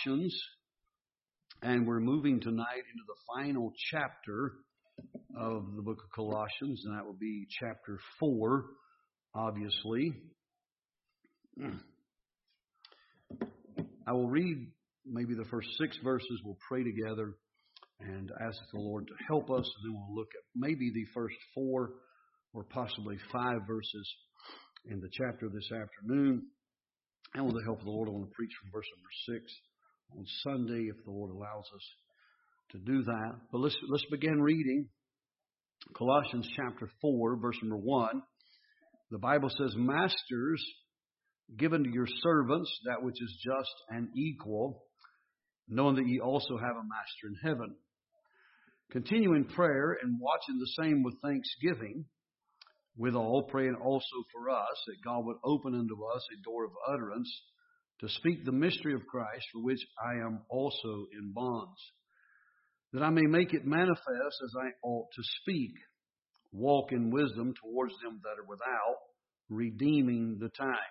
Colossians, and we're moving tonight into the final chapter of the book of Colossians, and that will be chapter 4, obviously. I will read maybe the first 6 verses. We'll pray together and ask the Lord to help us, and then we'll look at maybe the first 4 or possibly 5 verses in the chapter this afternoon. And with the help of the Lord, I want to preach from verse number 6 on Sunday, if the Lord allows us to do that. But let's begin reading Colossians chapter 4, verse number 1. The Bible says, "Masters, give unto your servants that which is just and equal, knowing that ye also have a master in heaven. Continue in prayer and watching the same with thanksgiving. Withal, praying also for us, that God would open unto us a door of utterance, to speak the mystery of Christ, for which I am also in bonds, that I may make it manifest as I ought to speak. Walk in wisdom towards them that are without, redeeming the time.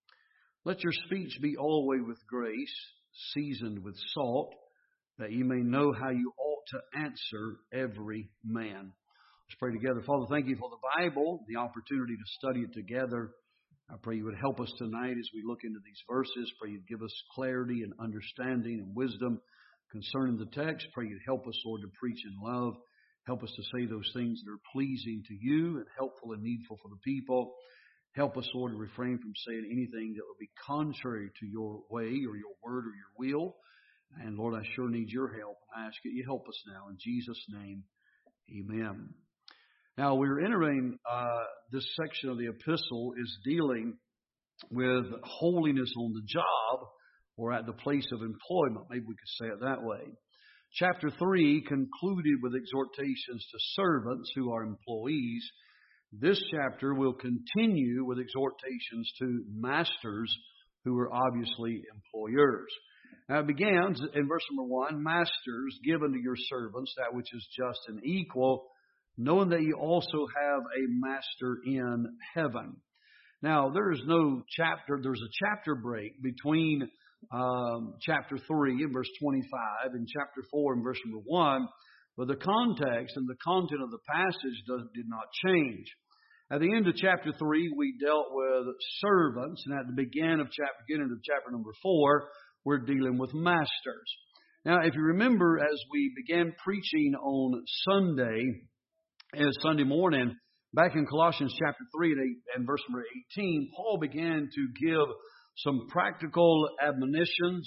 Let your speech be always with grace, seasoned with salt, that ye may know how you ought to answer every man." Let's pray together. Father, thank you for the Bible, the opportunity to study it together. I pray you would help us tonight as we look into these verses. Pray you'd give us clarity and understanding and wisdom concerning the text. Pray you'd help us, Lord, to preach in love. Help us to say those things that are pleasing to you and helpful and needful for the people. Help us, Lord, to refrain from saying anything that would be contrary to your way or your word or your will. And Lord, I sure need your help. I ask that you help us now. In Jesus' name, amen. Now, we're entering this section of the epistle is dealing with holiness on the job or at the place of employment. Maybe we could say it that way. Chapter 3 concluded with exhortations to servants who are employees. This chapter will continue with exhortations to masters who are obviously employers. Now it begins in verse number 1, "Masters, give unto your servants that which is just and equal, knowing that you also have a master in heaven." Now, there's a chapter break between chapter 3 and verse 25 and chapter 4 and verse number 1, but the context and the content of the passage did not change. At the end of chapter 3, we dealt with servants, and at the beginning of chapter number 4, we're dealing with masters. Now, if you remember, as we began preaching on Sunday morning, back in Colossians chapter 3 and verse number 18, Paul began to give some practical admonition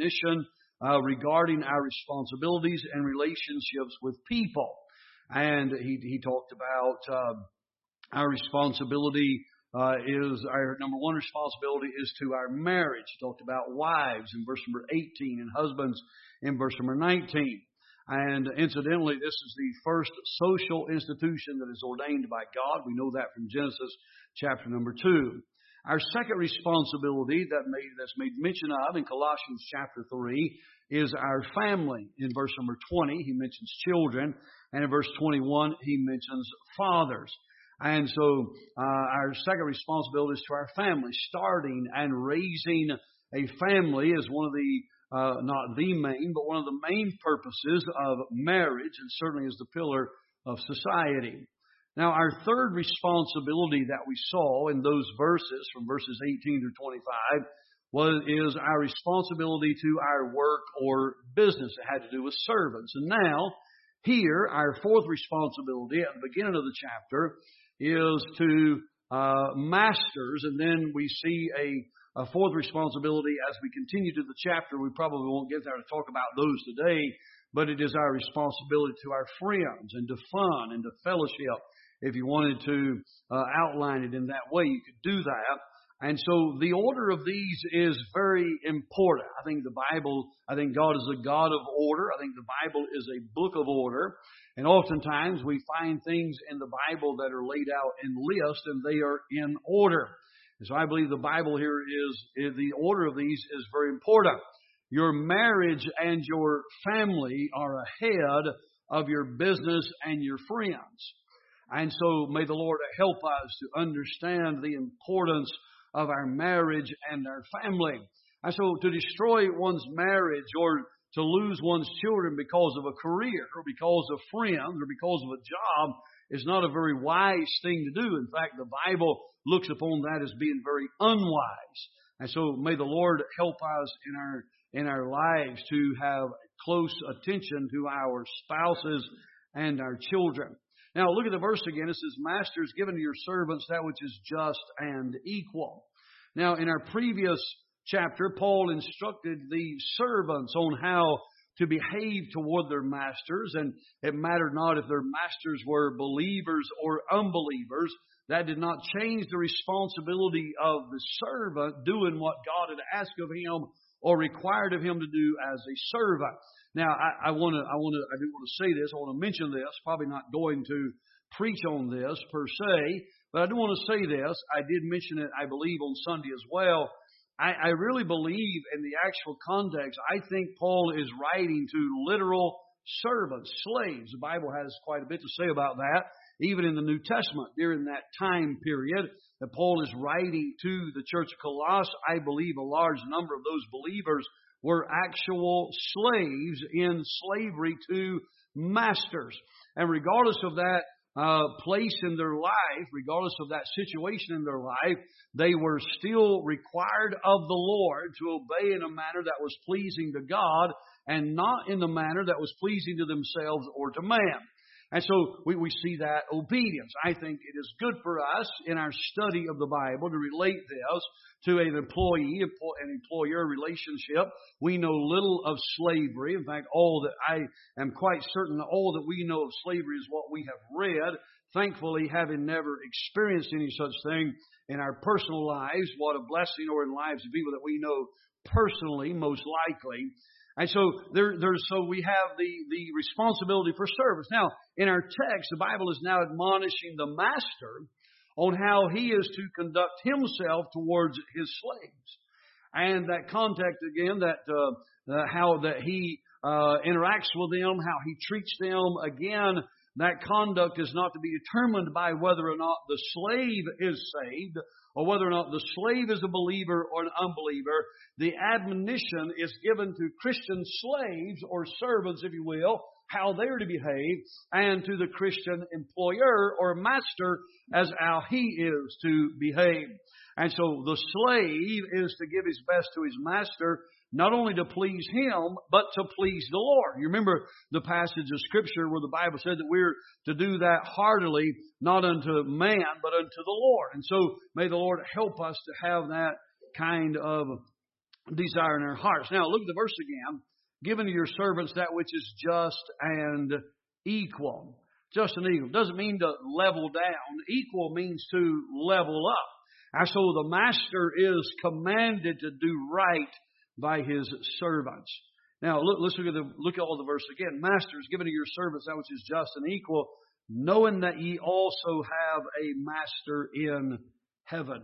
regarding our responsibilities and relationships with people. And he talked about our responsibility our number 1 responsibility is to our marriage. He talked about wives in verse number 18 and husbands in verse number 19. And incidentally, this is the first social institution that is ordained by God. We know that from Genesis chapter number 2. Our second responsibility that's made mention of in Colossians chapter 3 is our family. In verse number 20, he mentions children. And in verse 21, he mentions fathers. And so our second responsibility is to our family. Starting and raising a family is one of the not the main, but one of the main purposes of marriage, and certainly is the pillar of society. Now, our third responsibility that we saw in those verses, from verses 18 to 25, is our responsibility to our work or business. It had to do with servants. And now, here, our fourth responsibility at the beginning of the chapter is to masters, and then we see a fourth responsibility as we continue to the chapter. We probably won't get there to talk about those today, but it is our responsibility to our friends and to fun and to fellowship. If you wanted to outline it in that way, you could do that. And so the order of these is very important. I think God is a God of order. I think the Bible is a book of order. And oftentimes we find things in the Bible that are laid out in lists and they are in order. And so I believe the Bible here is the order of these is very important. Your marriage and your family are ahead of your business and your friends. And so may the Lord help us to understand the importance of our marriage and our family. And so to destroy one's marriage or to lose one's children because of a career or because of friends or because of a job is not a very wise thing to do. In fact, the Bible looks upon that as being very unwise. And so may the Lord help us in our lives to have close attention to our spouses and our children. Now look at the verse again. It says, Masters, given to your servants that which is just and equal. Now in our previous chapter, Paul instructed the servants on how to behave toward their masters, and it mattered not if their masters were believers or unbelievers. That did not change the responsibility of the servant doing what God had asked of him or required of him to do as a servant. Now, I do want to say this. I want to mention this. Probably not going to preach on this per se, but I do want to say this. I did mention it, I believe, on Sunday as well. I really believe in the actual context, I think Paul is writing to literal servants, slaves. The Bible has quite a bit to say about that, even in the New Testament during that time period that Paul is writing to the church of Colossae. I believe a large number of those believers were actual slaves in slavery to masters. And regardless of that place in their life, regardless of that situation in their life, they were still required of the Lord to obey in a manner that was pleasing to God and not in the manner that was pleasing to themselves or to man. And so we see that obedience. I think it is good for us in our study of the Bible to relate this to an employee and employer relationship. We know little of slavery. In fact, all that I am quite certain all that we know of slavery is what we have read. Thankfully, having never experienced any such thing in our personal lives, what a blessing, or in lives of people that we know personally, most likely. And so so we have the responsibility for service. Now, in our text, the Bible is now admonishing the master on how he is to conduct himself towards his slaves. And that context again, how that he interacts with them, how he treats them, again, that conduct is not to be determined by whether or not the slave is saved or whether or not the slave is a believer or an unbeliever. The admonition is given to Christian slaves or servants, if you will, how they are to behave, and to the Christian employer or master as how he is to behave. And so the slave is to give his best to his master, not only to please him, but to please the Lord. You remember the passage of Scripture where the Bible said that we're to do that heartily, not unto man, but unto the Lord. And so may the Lord help us to have that kind of desire in our hearts. Now look at the verse again. Given to your servants that which is just and equal. Just and equal doesn't mean to level down. Equal means to level up. And so the master is commanded to do right by his servants. Now let's look at all the verse again. Masters, given to your servants that which is just and equal, knowing that ye also have a master in heaven.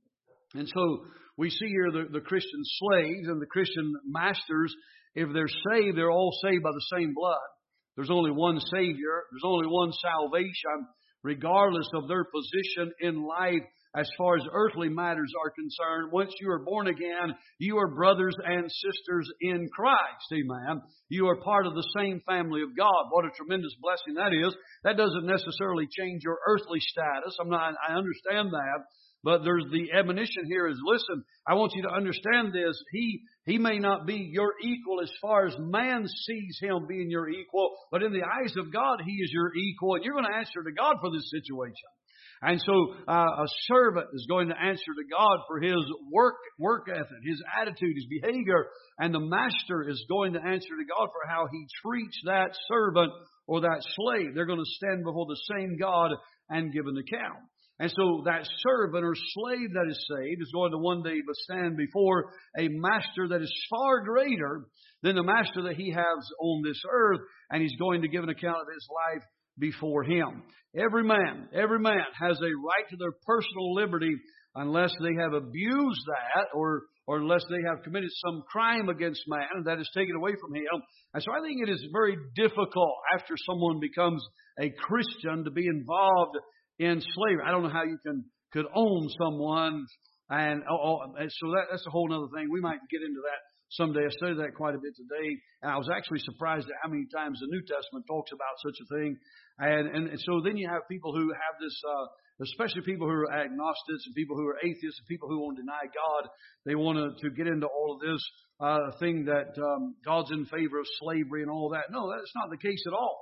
And so we see here the Christian slaves and the Christian masters. If they're saved, they're all saved by the same blood. There's only one Savior. There's only one salvation, regardless of their position in life as far as earthly matters are concerned. Once you are born again, you are brothers and sisters in Christ. Amen. You are part of the same family of God. What a tremendous blessing that is. That doesn't necessarily change your earthly status. I understand that. But there's the admonition here is, listen, I want you to understand this. He may not be your equal as far as man sees him being your equal, but in the eyes of God, he is your equal, and you're going to answer to God for this situation. And so a servant is going to answer to God for his work ethic, his attitude, his behavior, and the master is going to answer to God for how he treats that servant or that slave. They're going to stand before the same God and give an account. And so that servant or slave that is saved is going to one day stand before a master that is far greater than the master that he has on this earth, and he's going to give an account of his life before him. Every man has a right to their personal liberty unless they have abused that or unless they have committed some crime against man and that is taken away from him. And so I think it is very difficult after someone becomes a Christian to be involved in slavery. I don't know how you could own someone And so that's a whole other thing. We might get into that someday. I studied that quite a bit today, and I was actually surprised at how many times the New Testament talks about such a thing. And so then you have people who have this, especially people who are agnostics and people who are atheists and people who want to deny God. They want to get into all of this thing that God's in favor of slavery and all that. No, that's not the case at all.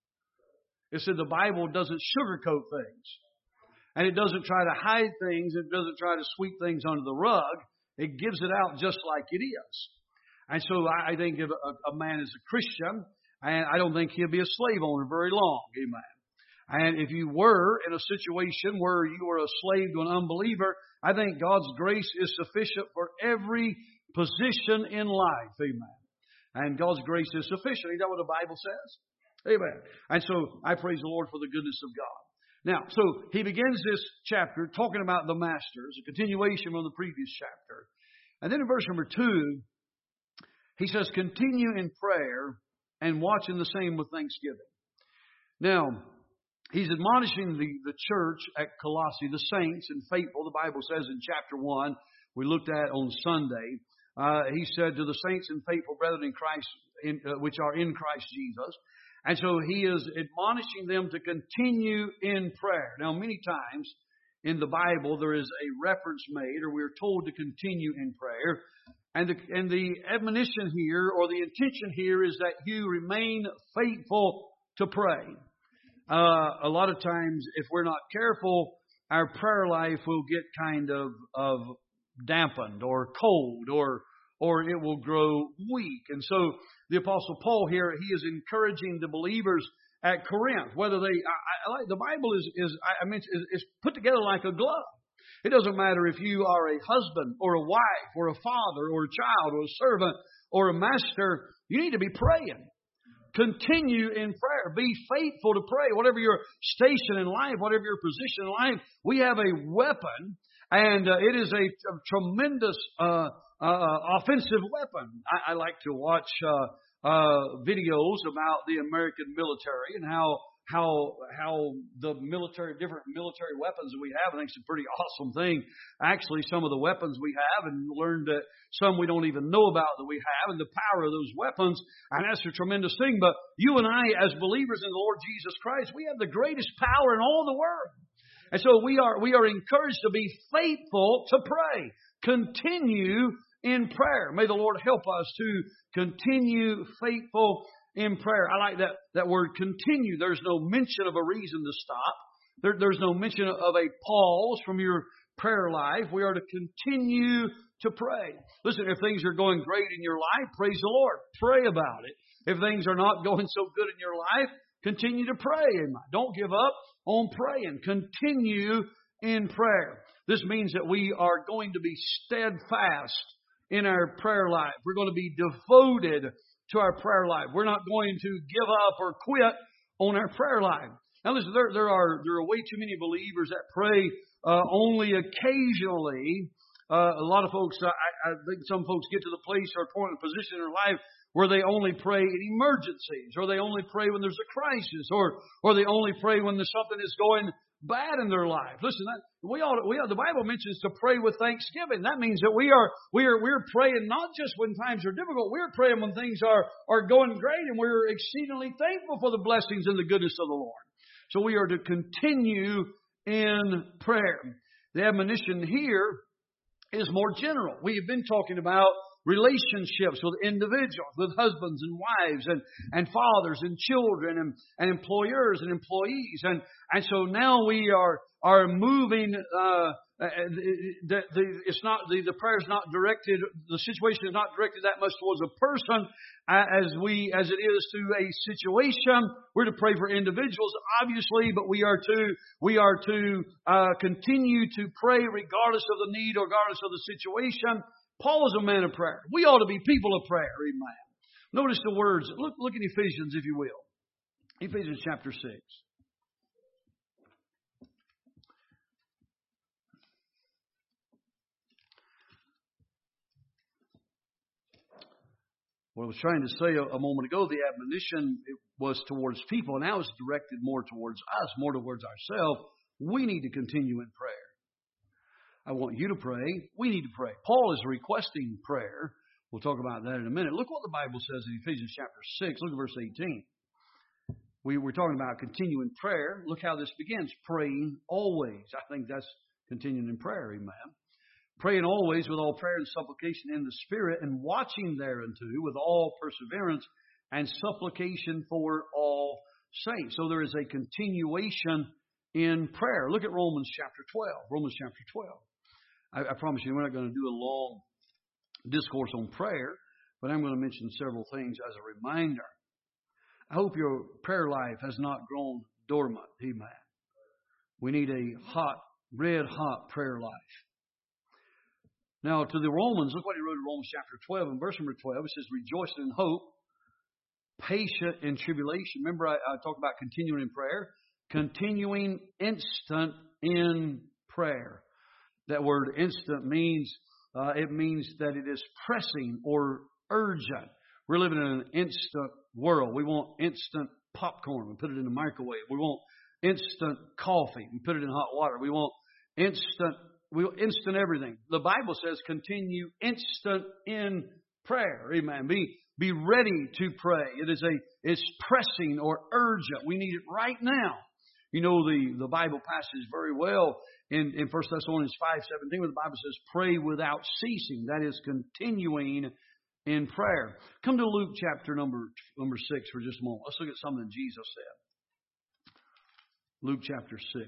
It said the Bible doesn't sugarcoat things. And it doesn't try to hide things. It doesn't try to sweep things under the rug. It gives it out just like it is. And so I think if a man is a Christian, and I don't think he'll be a slave owner very long. Amen. And if you were in a situation where you were a slave to an unbeliever, I think God's grace is sufficient for every position in life. Amen. And God's grace is sufficient. Is that what the Bible says? Amen. And so I praise the Lord for the goodness of God. Now, so he begins this chapter talking about the masters, a continuation from the previous chapter. And then in verse number 2, he says, continue in prayer and watching the same with thanksgiving. Now, he's admonishing the church at Colossae, the saints and faithful. The Bible says in chapter 1, we looked at on Sunday, he said to the saints and faithful brethren in Christ, which are in Christ Jesus. And so he is admonishing them to continue in prayer. Now, many times in the Bible, there is a reference made, or we're told to continue in prayer. And the admonition here, or the intention here, is that you remain faithful to pray. A lot of times, if we're not careful, our prayer life will get kind of dampened or cold, or it will grow weak. And so the Apostle Paul here, he is encouraging the believers at Corinth, whether they, the Bible is put together like a glove. It doesn't matter if you are a husband or a wife or a father or a child or a servant or a master, you need to be praying. Continue in prayer. Be faithful to pray. Whatever your station in life, whatever your position in life, we have a weapon, and it is a tremendous offensive weapon. I like to watch videos about the American military and how the different military weapons that we have. I think it's a pretty awesome thing. Actually, some of the weapons we have, and learned that some we don't even know about that we have, and the power of those weapons, and that's a tremendous thing. But you and I, as believers in the Lord Jesus Christ, we have the greatest power in all the world. And so we are encouraged to be faithful to pray. Continue in prayer. May the Lord help us to continue faithful in prayer. I like that word continue. There's no mention of a reason to stop. There's no mention of a pause from your prayer life. We are to continue to pray. Listen, if things are going great in your life, praise the Lord. Pray about it. If things are not going so good in your life, continue to pray. Don't give up on praying. Continue in prayer. This means that we are going to be steadfast in our prayer life. We're going to be devoted to our prayer life. We're not going to give up or quit on our prayer life. Now listen, there are way too many believers that pray only occasionally. A lot of folks, I think some folks get to the place or point in a position in their life where they only pray in emergencies, or they only pray when there's a crisis, or they only pray when there's something that's going bad in their life. Listen, the Bible mentions to pray with thanksgiving. That means that we're praying not just when times are difficult. We're praying when things are going great, and we're exceedingly thankful for the blessings and the goodness of the Lord. So we are to continue in prayer. The admonition here is more general. We have been talking about relationships with individuals, with husbands and wives, and fathers and children, and employers and employees, and so now we are moving. The prayer is not directed. The situation is not directed that much towards a person as it is to a situation. We're to pray for individuals, obviously, but we are to continue to pray regardless of the need, regardless of the situation. Paul is a man of prayer. We ought to be people of prayer. Amen. Notice the words. Look at Ephesians, if you will. Ephesians chapter 6. What I was trying to say a moment ago, the admonition was towards people. Now it's directed more towards us, more towards ourselves. We need to continue in prayer. I want you to pray. We need to pray. Paul is requesting prayer. We'll talk about that in a minute. Look what the Bible says in Ephesians chapter 6. Look at verse 18. We're talking about continuing prayer. Look how this begins. Praying always. I think that's continuing in prayer. Amen. Praying always with all prayer and supplication in the Spirit, and watching thereunto with all perseverance and supplication for all saints. So there is a continuation in prayer. Look at Romans chapter 12. Romans chapter 12. I promise you, we're not going to do a long discourse on prayer, but I'm going to mention several things as a reminder. I hope your prayer life has not grown dormant. Amen. We need a hot, red hot prayer life. Now, to the Romans, look what he wrote in Romans chapter 12 and verse number 12. It says, rejoicing in hope, patient in tribulation. Remember, I talked about continuing in prayer. Continuing instant in prayer. That word instant means, it means that it is pressing or urgent. We're living in an instant world. We want instant popcorn. We put it in the microwave. We want instant coffee. We put it in hot water. We want instant everything. The Bible says continue instant in prayer. Amen. Be ready to pray. It's pressing or urgent. We need it right now. You know the Bible passage very well in 1 Thessalonians 5:17, where the Bible says, pray without ceasing. That is continuing in prayer. Come to Luke chapter number 6 for just a moment. Let's look at something Jesus said. Luke chapter 6.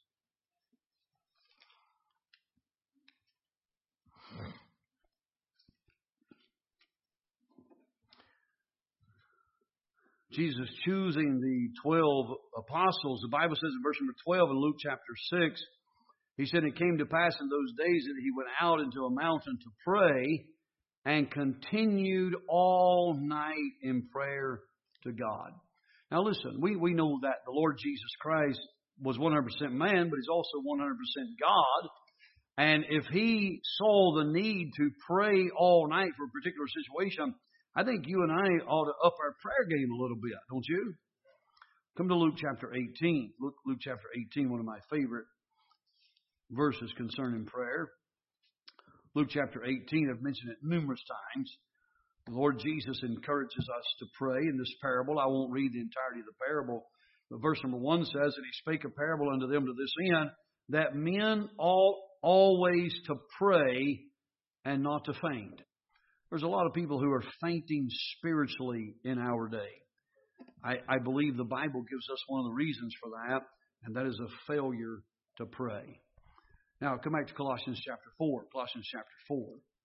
Jesus choosing the 12 apostles. The Bible says in verse number 12 in Luke chapter 6, he said, it came to pass in those days that he went out into a mountain to pray and continued all night in prayer to God. Now listen, we know that the Lord Jesus Christ was 100% man, but He's also 100% God. And if He saw the need to pray all night for a particular situation, I think you and I ought to up our prayer game a little bit, don't you? Come to Luke chapter 18. Luke chapter 18, one of my favorite verses concerning prayer. Luke chapter 18, I've mentioned it numerous times. The Lord Jesus encourages us to pray in this parable. I won't read the entirety of the parable, but verse number 1 says, and He spake a parable unto them to this end, that men ought always to pray and not to faint. There's a lot of people who are fainting spiritually in our day. I believe the Bible gives us one of the reasons for that, and that is a failure to pray. Now, come back to Colossians chapter 4. Colossians chapter 4.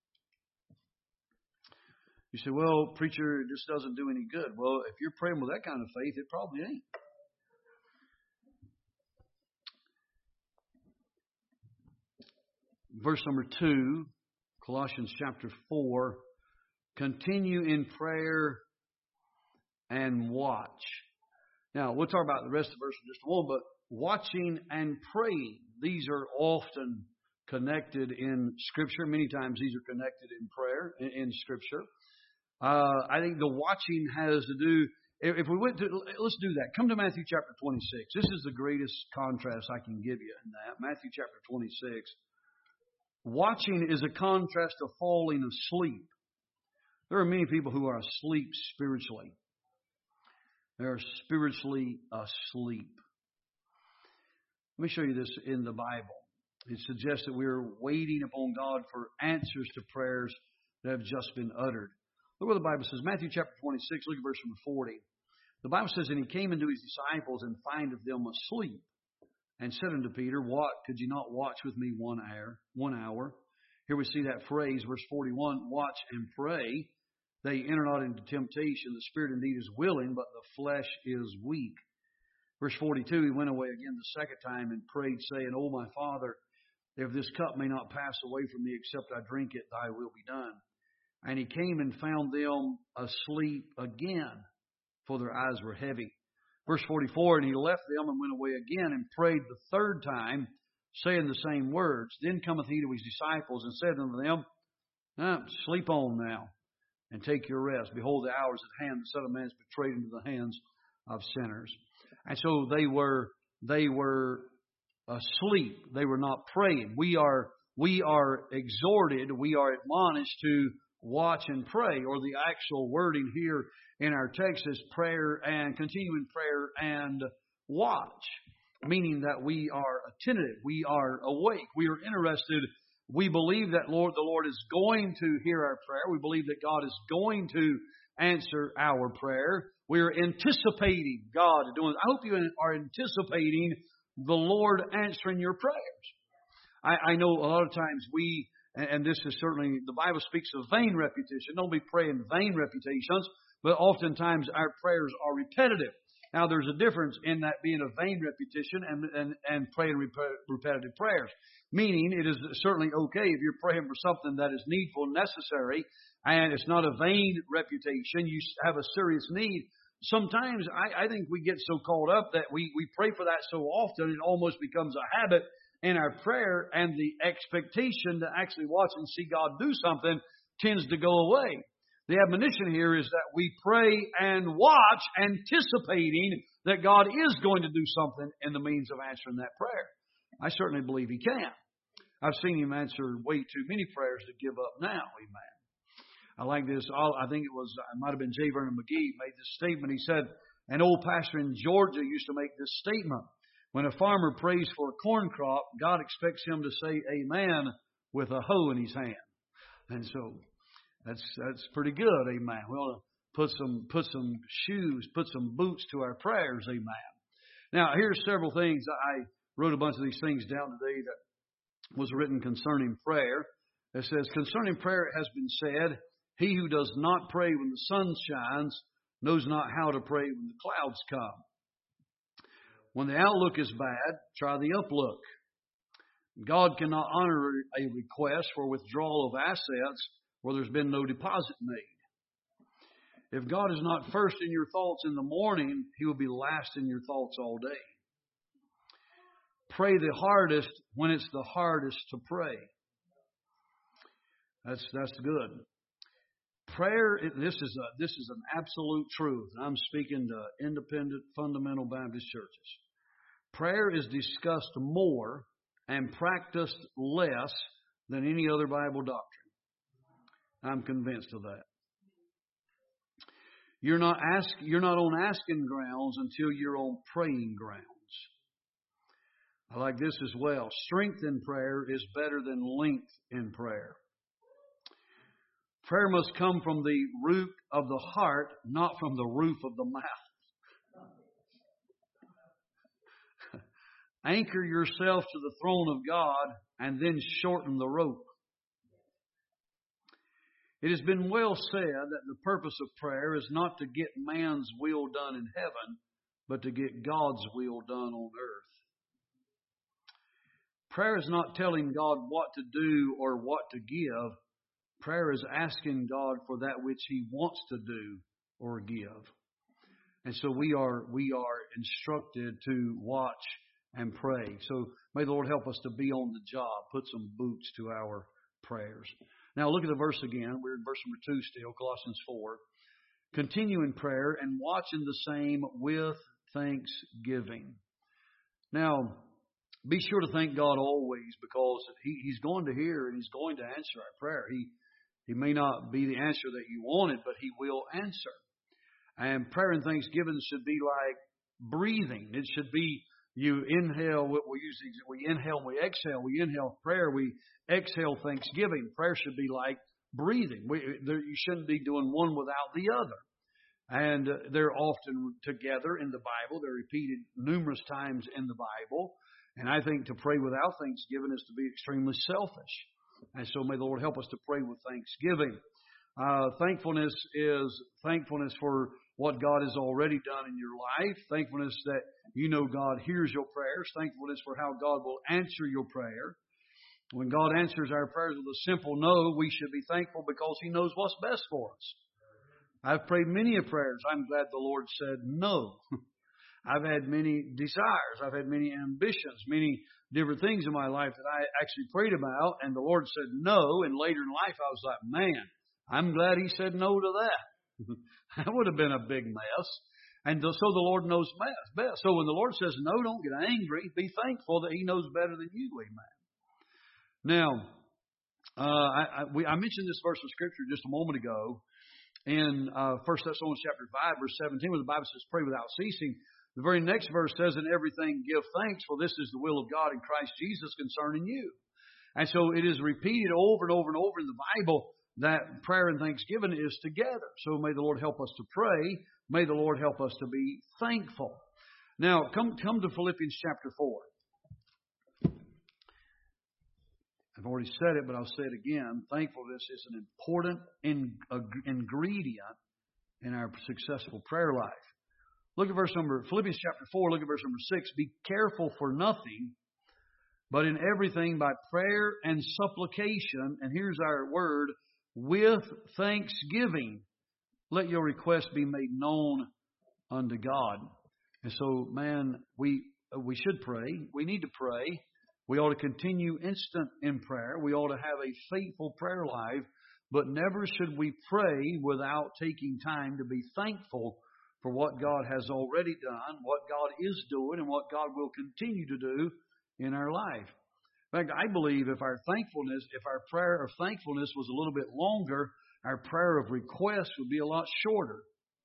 You say, well, preacher, this doesn't do any good. Well, if you're praying with that kind of faith, it probably ain't. Verse number 2, Colossians chapter 4. Continue in prayer and watch. Now, we'll talk about the rest of the verse in just a moment, but watching and praying, these are often connected in Scripture. Many times these are connected in prayer, in Scripture. I think the watching has to do, if we went to, let's do that. Come to Matthew chapter 26. This is the greatest contrast I can give you in that. Matthew chapter 26. Watching is a contrast of falling asleep. There are many people who are asleep spiritually. They are spiritually asleep. Let me show you this in the Bible. It suggests that we are waiting upon God for answers to prayers that have just been uttered. Look what the Bible says. Matthew chapter 26, look at verse number 40. The Bible says, and He came unto His disciples and findeth them asleep, and said unto Peter, what, could you not watch with me 1 hour? Here we see that phrase, verse 41, watch and pray. They enter not into temptation. The spirit indeed is willing, but the flesh is weak. Verse 42, He went away again the second time and prayed, saying, O my Father, if this cup may not pass away from me except I drink it, Thy will be done. And He came and found them asleep again, for their eyes were heavy. Verse 44, and He left them and went away again and prayed the third time, saying the same words. Then cometh He to His disciples and said unto them, sleep on now, and take your rest. Behold, the hour is at hand. The Son of Man is betrayed into the hands of sinners. And so they were asleep. They were not praying. We are we are exhorted, we are admonished to watch and pray, or the actual wording here in our text is prayer and continuing prayer and watch, meaning that we are attentive, we are awake, we are interested. We believe that the Lord is going to hear our prayer. We believe that God is going to answer our prayer. We are anticipating God doing it. I hope you are anticipating the Lord answering your prayers. I know a lot of times and this is certainly, the Bible speaks of vain repetition. Don't be praying vain repetitions, but oftentimes our prayers are repetitive. Now, there's a difference in that being a vain repetition and praying repetitive prayers. Meaning, it is certainly okay if you're praying for something that is needful and necessary, and it's not a vain reputation. You have a serious need. Sometimes I think we get so caught up that we pray for that so often it almost becomes a habit in our prayer, and the expectation to actually watch and see God do something tends to go away. The admonition here is that we pray and watch, anticipating that God is going to do something in the means of answering that prayer. I certainly believe He can. I've seen Him answer way too many prayers to give up now. Amen. I like this. I think it might have been J. Vernon McGee made this statement. He said, an old pastor in Georgia used to make this statement. When a farmer prays for a corn crop, God expects him to say amen with a hoe in his hand. And so that's pretty good. Amen. We ought to put some shoes, put some boots to our prayers. Amen. Now, here's several things. I wrote a bunch of these things down today that was written concerning prayer. It says, concerning prayer, it has been said, he who does not pray when the sun shines knows not how to pray when the clouds come. When the outlook is bad, try the uplook. God cannot honor a request for withdrawal of assets where there's been no deposit made. If God is not first in your thoughts in the morning, He will be last in your thoughts all day. Pray the hardest when it's the hardest to pray. That's good. Prayer, this is an absolute truth. I'm speaking to independent fundamental Baptist churches. Prayer is discussed more and practiced less than any other Bible doctrine. I'm convinced of that. You're not on asking grounds until you're on praying grounds. I like this as well. Strength in prayer is better than length in prayer. Prayer must come from the root of the heart, not from the roof of the mouth. Anchor yourself to the throne of God and then shorten the rope. It has been well said that the purpose of prayer is not to get man's will done in heaven, but to get God's will done on earth. Prayer is not telling God what to do or what to give. Prayer is asking God for that which He wants to do or give. And so we are instructed to watch and pray. So may the Lord help us to be on the job, put some boots to our prayers. Now look at the verse again. We're in verse number 2 still, Colossians 4. Continue in prayer and watching the same with thanksgiving. Now, be sure to thank God always, because He's going to hear and He's going to answer our prayer. He may not be the answer that you wanted, but He will answer. And prayer and thanksgiving should be like breathing. It should be you inhale. We inhale and we exhale. We inhale prayer. We exhale thanksgiving. Prayer should be like breathing. You shouldn't be doing one without the other. And they're often together in the Bible. They're repeated numerous times in the Bible. And I think to pray without thanksgiving is to be extremely selfish. And so may the Lord help us to pray with thanksgiving. Thankfulness is thankfulness for what God has already done in your life. Thankfulness that you know God hears your prayers. Thankfulness for how God will answer your prayer. When God answers our prayers with a simple no, we should be thankful because He knows what's best for us. I've prayed many prayers. I'm glad the Lord said no. I've had many desires. I've had many ambitions, many different things in my life that I actually prayed about, and the Lord said no. And later in life, I was like, man, I'm glad He said no to that. That would have been a big mess. And so the Lord knows best. So when the Lord says no, don't get angry. Be thankful that He knows better than you. Amen. Now, I mentioned this verse of Scripture just a moment ago in 1 Thessalonians chapter 5, verse 17, where the Bible says, pray without ceasing. The very next verse says, in everything give thanks, for this is the will of God in Christ Jesus concerning you. And so it is repeated over and over and over in the Bible that prayer and thanksgiving is together. So may the Lord help us to pray. May the Lord help us to be thankful. Now, come to Philippians chapter 4. I've already said it, but I'll say it again. Thankfulness is an important ingredient in our successful prayer life. Look at Philippians chapter 4, look at verse number 6. Be careful for nothing, but in everything by prayer and supplication, and here's our word, with thanksgiving, let your requests be made known unto God. And so, man, we should pray. We need to pray. We ought to continue instant in prayer. We ought to have a faithful prayer life, but never should we pray without taking time to be thankful for what God has already done, what God is doing, and what God will continue to do in our life. In fact, I believe if our prayer of thankfulness was a little bit longer, our prayer of request would be a lot shorter.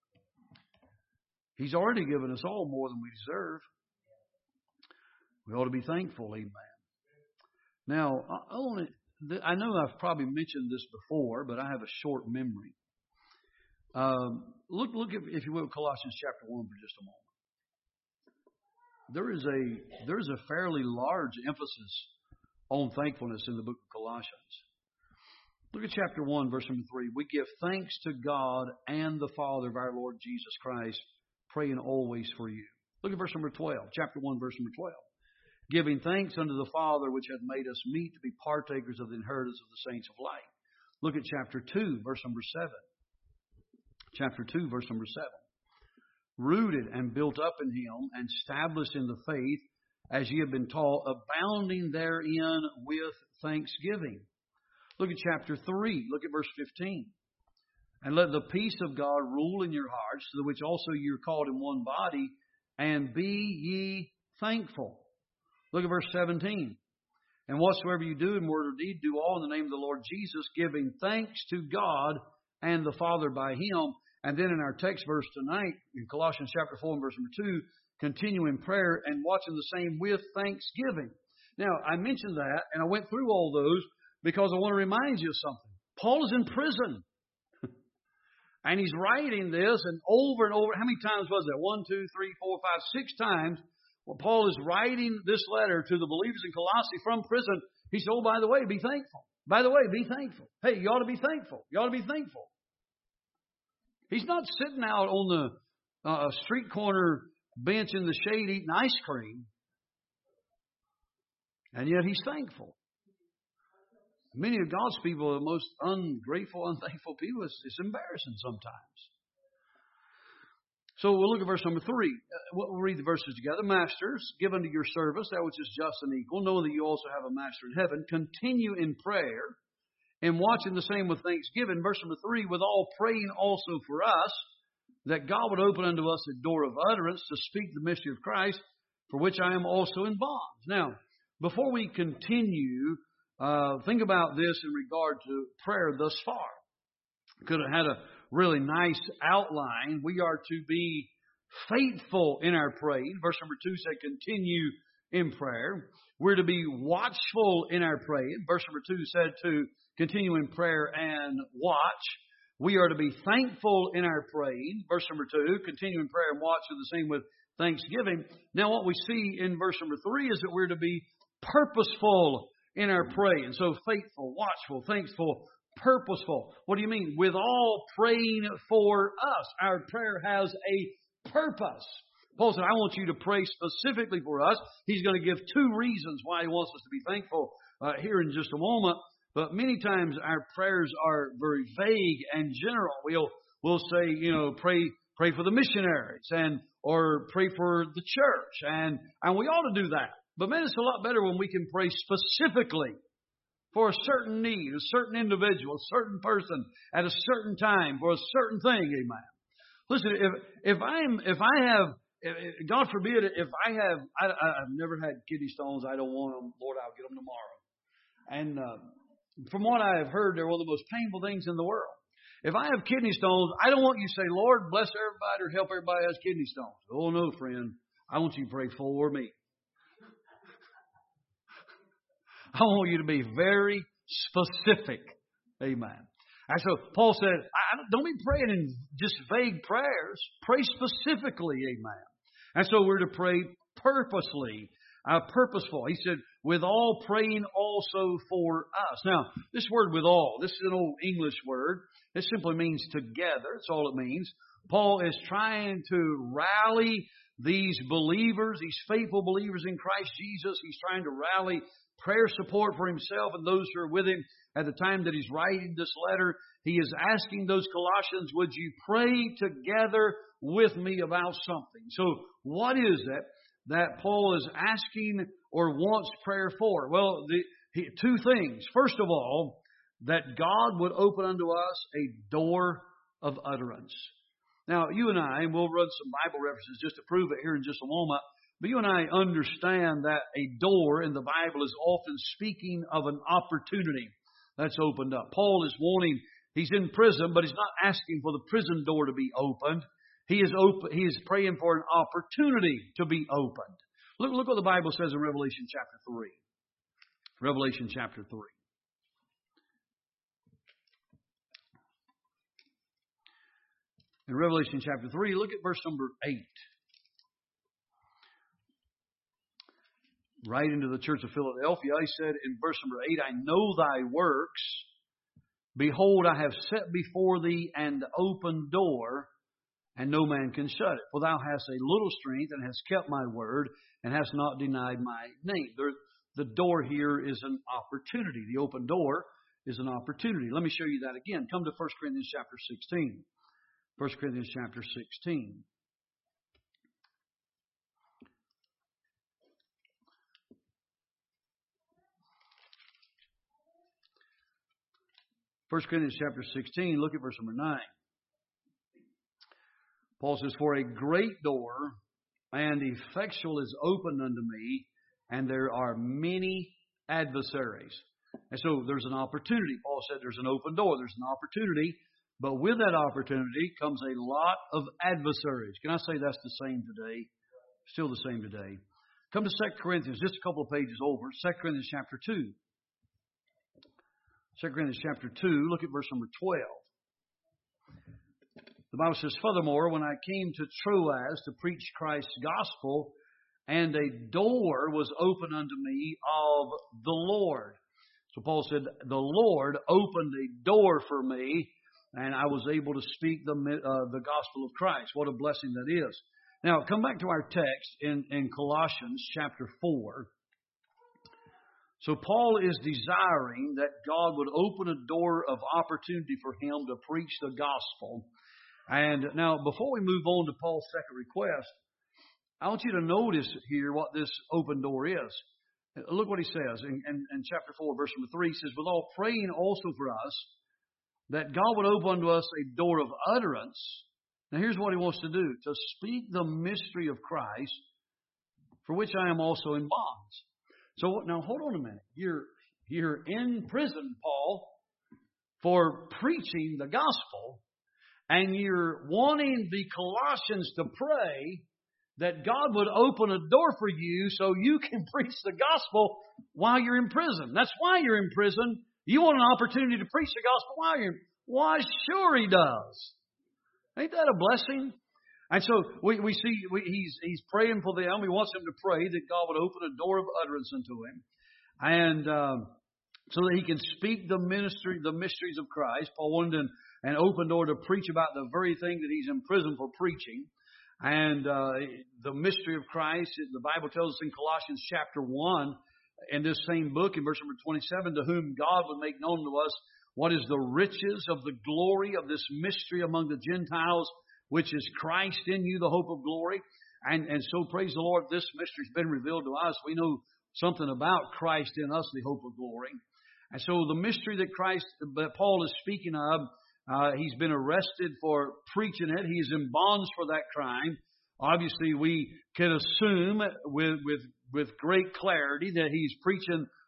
He's already given us all more than we deserve. We ought to be thankful, amen. Now, I know I've probably mentioned this before, but I have a short memory. Look at, if you will, Colossians chapter 1 for just a moment. There is a fairly large emphasis on thankfulness in the book of Colossians. Look at chapter 1, verse number 3. We give thanks to God and the Father of our Lord Jesus Christ, praying always for you. Look at verse number 12. Chapter 1, verse number 12. Giving thanks unto the Father which hath made us meet to be partakers of the inheritance of the saints of light. Look at chapter 2, verse number 7. Chapter 2, verse number 7. Rooted and built up in Him and established in the faith as ye have been taught, abounding therein with thanksgiving. Look at chapter 3. Look at verse 15. And let the peace of God rule in your hearts, to the which also ye are called in one body, and be ye thankful. Look at verse 17. And whatsoever you do in word or deed, do all in the name of the Lord Jesus, giving thanks to God and the Father by Him. And then in our text verse tonight, in Colossians chapter 4 and verse number 2, continue in prayer and watching the same with thanksgiving. Now, I mentioned that, and I went through all those because I want to remind you of something. Paul is in prison. And he's writing this, and over, how many times was that? 1, 2, 3, 4, 5, 6 times. Well, Paul is writing this letter to the believers in Colossae from prison. He said, oh, by the way, be thankful. By the way, be thankful. Hey, you ought to be thankful. You ought to be thankful. He's not sitting out on the street corner bench in the shade eating ice cream. And yet he's thankful. Many of God's people are the most ungrateful, unthankful people. It's embarrassing sometimes. So we'll look at verse number 3. We'll read the verses together. Masters, give unto your service that which is just and equal, knowing that you also have a master in heaven. Continue in prayer and watching the same with thanksgiving. Verse number 3, with all praying also for us, that God would open unto us a door of utterance to speak the mystery of Christ, for which I am also in bonds. Now, before we continue, think about this in regard to prayer thus far. Could have had a really nice outline. We are to be faithful in our praying. Verse number 2 said, continue in prayer. We're to be watchful in our praying. Verse number 2 said to continue in prayer and watch. We are to be thankful in our praying. Verse number 2, continue in prayer and watch, and the same with thanksgiving. Now what we see in verse number 3 is that we're to be purposeful in our praying. So faithful, watchful, thankful, purposeful. What do you mean? With all praying for us. Our prayer has a purpose. Paul said, I want you to pray specifically for us. He's going to give 2 reasons why he wants us to be thankful here in just a moment. But many times our prayers are very vague and general. We'll say, pray for the missionaries or pray for the church. And we ought to do that. But man, it's a lot better when we can pray specifically for a certain need, a certain individual, a certain person at a certain time for a certain thing. Amen. Listen, God forbid, I've never had kidney stones. I don't want them. Lord, I'll get them tomorrow. And from what I have heard, they're one of the most painful things in the world. If I have kidney stones, I don't want you to say, Lord, bless everybody or help everybody who has kidney stones. Oh, no, friend. I want you to pray for me. I want you to be very specific. Amen. And so Paul said, don't be praying in just vague prayers. Pray specifically. Amen. And so we're to pray purposely, purposeful. He said, with all praying also for us. Now, this word with all, this is an old English word. It simply means together. That's all it means. Paul is trying to rally these believers, these faithful believers in Christ Jesus. He's trying to rally prayer support for himself and those who are with him at the time that he's writing this letter. He is asking those Colossians, would you pray together with me about something? So what is it that Paul is asking or wants prayer for? Well, two things. First of all, that God would open unto us a door of utterance. Now, you and I, and we'll run some Bible references just to prove it here in just a moment, but you and I understand that a door in the Bible is often speaking of an opportunity that's opened up. Paul is wanting, he's in prison, but he's not asking for the prison door to be opened. He is praying for an opportunity to be opened. Look what the Bible says in Revelation chapter 3. Revelation chapter 3. In Revelation chapter 3, look at verse number 8. Right into the church of Philadelphia, he said in verse number 8, I know thy works. Behold, I have set before thee an open door, and no man can shut it. For thou hast a little strength, and hast kept my word, and hast not denied my name. The door here is an opportunity. The open door is an opportunity. Let me show you that again. Come to 1 Corinthians chapter 16. 1 Corinthians chapter 16. First Corinthians chapter 16, look at verse number 9. Paul says, for a great door and effectual is opened unto me, and there are many adversaries. And so there's an opportunity. Paul said there's an open door. There's an opportunity. But with that opportunity comes a lot of adversaries. Can I say that's the same today? Still the same today. Come to 2 Corinthians, just a couple of pages over. 2 Corinthians chapter 2. 2 Corinthians chapter 2, look at verse number 12. The Bible says, furthermore, when I came to Troas to preach Christ's gospel, and a door was opened unto me of the Lord. So Paul said, the Lord opened a door for me, and I was able to speak the gospel of Christ. What a blessing that is. Now, come back to our text in Colossians chapter 4. So Paul is desiring that God would open a door of opportunity for him to preach the gospel. And now, before we move on to Paul's second request, I want you to notice here what this open door is. Look what he says in chapter 4, verse number 3. He says, with all praying also for us, that God would open unto us a door of utterance. Now here's what he wants to do. To speak the mystery of Christ, for which I am also in bonds. So now hold on a minute. You're in prison, Paul, for preaching the gospel, and you're wanting the Colossians to pray that God would open a door for you so you can preach the gospel while you're in prison. That's why you're in prison. You want an opportunity to preach the gospel while you're in prison. Why, sure he does. Ain't that a blessing? And so we see he's praying for them. He wants them to pray that God would open a door of utterance unto him, and so that he can speak the mysteries of Christ. Paul wanted an open door to preach about the very thing that he's in prison for preaching, and the mystery of Christ. The Bible tells us in Colossians chapter 1, in this same book, in verse number 27, to whom God would make known to us what is the riches of the glory of this mystery among the Gentiles, which is Christ in you, the hope of glory. And so, praise the Lord, this mystery's been revealed to us. We know something about Christ in us, the hope of glory. And so the mystery that Paul is speaking of, he's been arrested for preaching it. He's in bonds for that crime. Obviously, we can assume with great clarity that he's preaching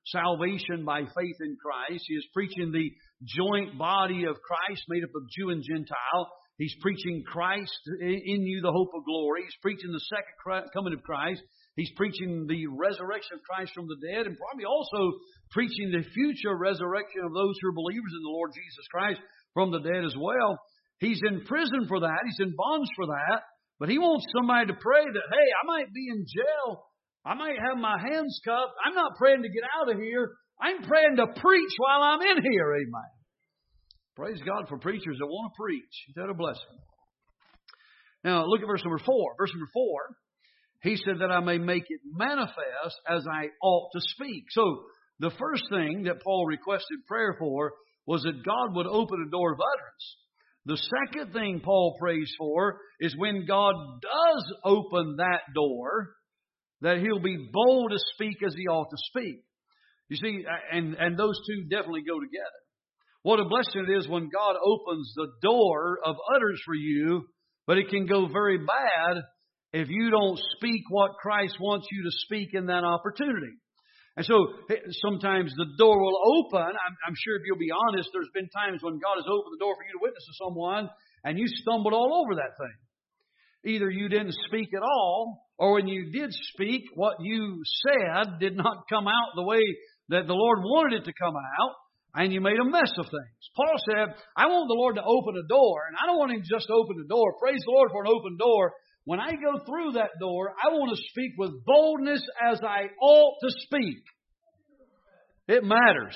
salvation by faith in Christ. He is preaching the joint body of Christ made up of Jew and Gentile. He's preaching Christ in you, the hope of glory. He's preaching the second coming of Christ. He's preaching the resurrection of Christ from the dead, and probably also preaching the future resurrection of those who are believers in the Lord Jesus Christ from the dead as well. He's in prison for that. He's in bonds for that. But he wants somebody to pray that, hey, I might be in jail. I might have my hands cuffed. I'm not praying to get out of here. I'm praying to preach while I'm in here. Amen. Praise God for preachers that want to preach. Is that a blessing? Now, look at verse number 4. Verse number 4, he said that I may make it manifest as I ought to speak. So, the first thing that Paul requested prayer for was that God would open a door of utterance. The second thing Paul prays for is when God does open that door, that he'll be bold to speak as he ought to speak. You see, and those two definitely go together. What a blessing it is when God opens the door of utterance for you, but it can go very bad if you don't speak what Christ wants you to speak in that opportunity. And so sometimes the door will open. I'm sure if you'll be honest, there's been times when God has opened the door for you to witness to someone and you stumbled all over that thing. Either you didn't speak at all, or when you did speak, what you said did not come out the way that the Lord wanted it to come out, and you made a mess of things. Paul said, I want the Lord to open a door, and I don't want Him just to open the door. Praise the Lord for an open door. When I go through that door, I want to speak with boldness as I ought to speak. It matters.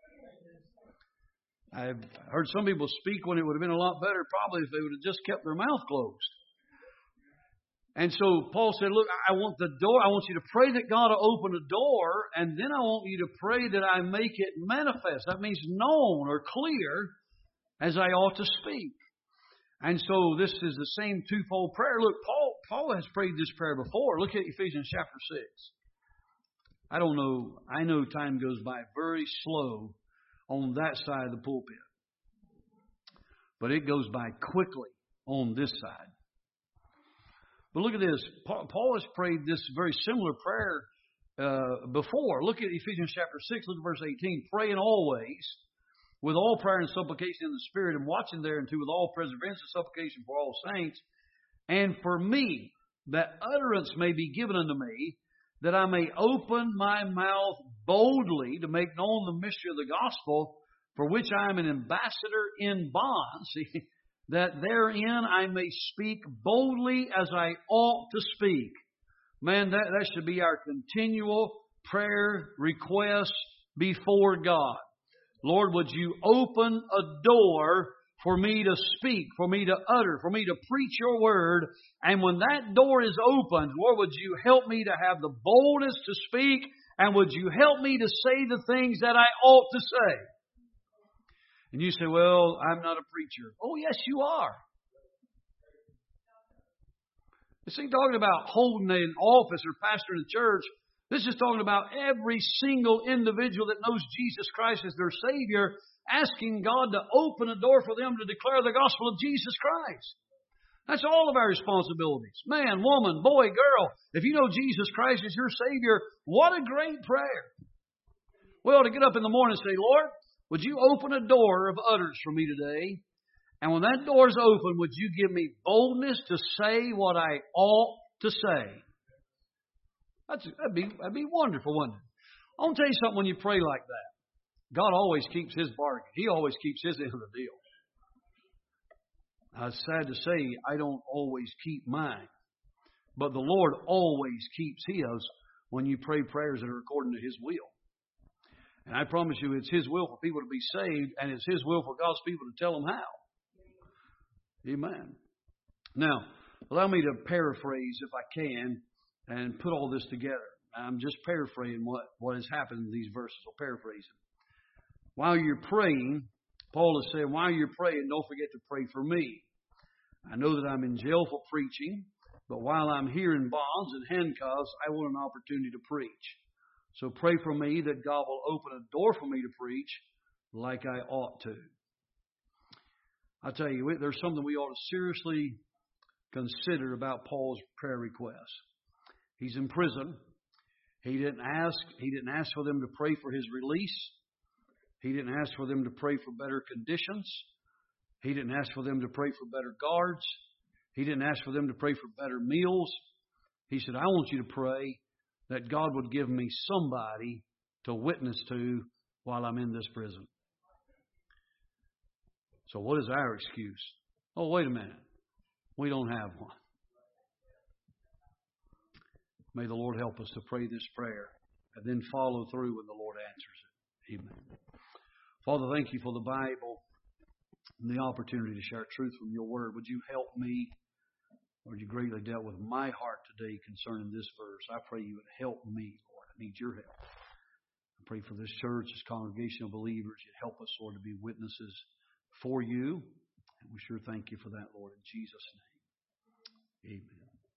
I've heard some people speak when it would have been a lot better probably if they would have just kept their mouth closed. And so Paul said, look, I want the door. I want you to pray that God will open a door, and then I want you to pray that I make it manifest. That means known or clear as I ought to speak. And so this is the same twofold prayer. Look, Paul has prayed this prayer before. Look at Ephesians chapter 6. I don't know. I know time goes by very slow on that side of the pulpit. But it goes by quickly on this side. But look at this. Paul has prayed this very similar prayer before. Look at Ephesians chapter 6. Look at verse 18. Praying always with all prayer and supplication in the Spirit, and watching thereunto with all perseverance and supplication for all saints, and for me, that utterance may be given unto me, that I may open my mouth boldly to make known the mystery of the gospel, for which I am an ambassador in bonds, that therein I may speak boldly as I ought to speak. Man, that should be our continual prayer request before God. Lord, would you open a door for me to speak, for me to utter, for me to preach your word? And when that door is opened, Lord, would you help me to have the boldness to speak? And would you help me to say the things that I ought to say? And you say, well, I'm not a preacher. Oh, yes, you are. This ain't talking about holding an office or pastoring a church. This is talking about every single individual that knows Jesus Christ as their Savior, asking God to open a door for them to declare the gospel of Jesus Christ. That's all of our responsibilities. Man, woman, boy, girl. If you know Jesus Christ as your Savior, what a great prayer. We ought to get up in the morning and say, Lord, would you open a door of utterance for me today? And when that door is open, would you give me boldness to say what I ought to say? That'd be wonderful, wouldn't it? I want to tell you something when you pray like that. God always keeps His bargain. He always keeps His end of the deal. Now, it's sad to say I don't always keep mine. But the Lord always keeps His when you pray prayers that are according to His will. And I promise you, it's His will for people to be saved, and it's His will for God's people to tell them how. Amen. Now, allow me to paraphrase, if I can, and put all this together. I'm just paraphrasing what has happened in these verses. I'll paraphrase it. While you're praying, Paul is saying, while you're praying, don't forget to pray for me. I know that I'm in jail for preaching, but while I'm here in bonds and handcuffs, I want an opportunity to preach. So pray for me that God will open a door for me to preach like I ought to. I tell you, there's something we ought to seriously consider about Paul's prayer request. He's in prison. He didn't ask for them to pray for his release. He didn't ask for them to pray for better conditions. He didn't ask for them to pray for better guards. He didn't ask for them to pray for better meals. He said, I want you to pray that God would give me somebody to witness to while I'm in this prison. So what is our excuse? Oh, wait a minute. We don't have one. May the Lord help us to pray this prayer and then follow through when the Lord answers it. Amen. Father, thank you for the Bible and the opportunity to share truth from your word. Would you help me? Lord, you greatly dealt with my heart today concerning this verse. I pray you would help me, Lord. I need your help. I pray for this church, this congregation of believers. You'd help us, Lord, to be witnesses for you. And we sure thank you for that, Lord, in Jesus' name. Amen.